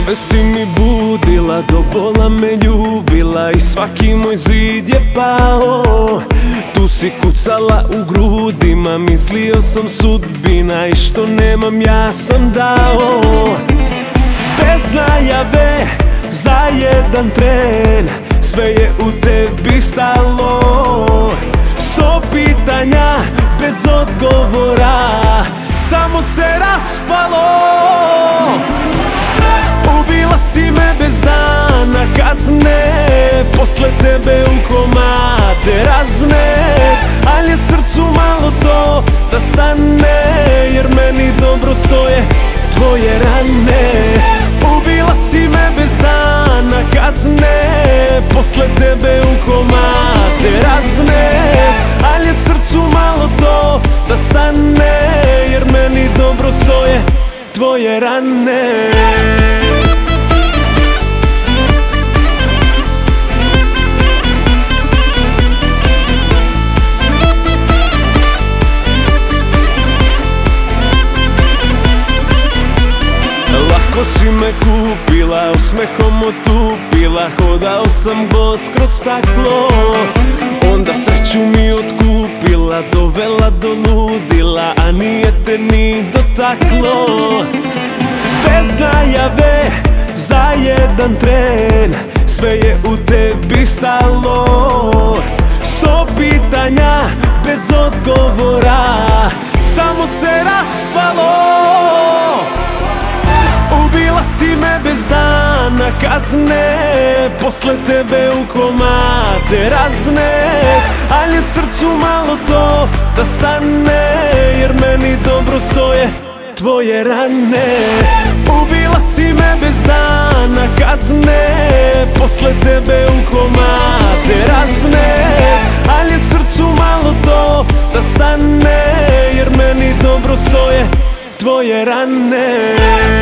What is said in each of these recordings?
Snove si mi budila, do bola me ljubila i svaki moj zid je pao. Tu si kucala u grudima, mislio sam sudbina i što nemam ja sam dao. Bez najave, za jedan tren, sve je u tebi stalo. 100 pitanja bez odgovora, samo se raspalo. Ubila si me bez dana kazne, posle tebe u komade razne. Al je srcu malo to da stane, jer meni dobro stoje tvoje rane. Ubila si me bez dana kazne, posle tebe u komade razne. Al je srcu malo to da stane, jer meni dobro stoje tvoje rane. Lako si me kupila, osmehom otupila, hodao sam bos kroz staklo. Onda sreću mi otkupila, dovela do ludila, a nije te ni dotaklo. Bez najave, za jedan tren, sve je u tebi stalo. 100 pitanja bez odgovora, samo se raspalo. Ubila si me bez dana kazne, posle tebe u komade razne. Al je srcu malo to da stane, jer meni dobro stoje tvoje rane. Ubila si me bez dana kazne, posle tebe u komade razne. Al je srcu malo to da stane, jer meni dobro stoje tvoje rane.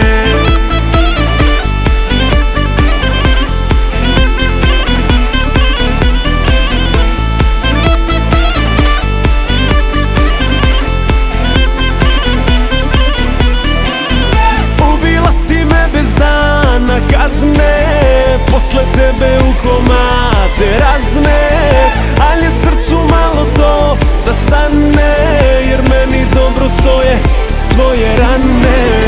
Kazne, posle tebe u komade razne. Al je srcu malo to da stane, jer meni dobro stoje tvoje rane.